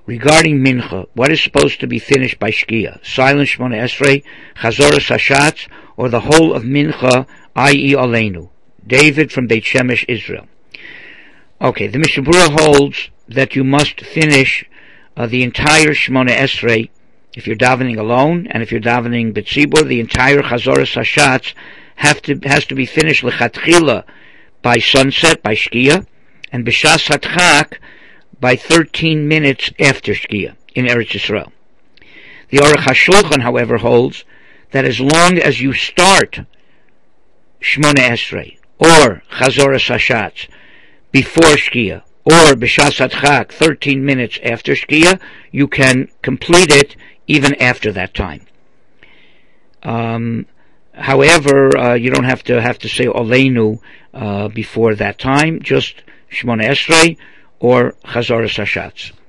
regarding Mincha, what is supposed to be finished by Shkia? Silent Shmona Esrei, Chazoras Hashatz, or the whole of Mincha, i.e. Aleinu? David from Beit Shemesh, Israel. Okay, the Mishnah Berurah holds that you must finish the entire Shmona Esrei if you're davening alone, and if you're davening B'tzibur, the entire Chazoras Hashatz has to be finished L'chatchila by sunset, by Shkia, and B'shas Hatchak by 13 minutes after Shkia in Eretz Yisrael. The Aruch HaShulchan, however, holds that as long as you start Shmona Esrei or Chazoras Hashatz before Shkia or B'shas Hatchak 13 minutes after Shkia, you can complete it even after that time. However, you don't have to say Oleinu before that time, just Shmona Esrei or Chazoras Hashatz.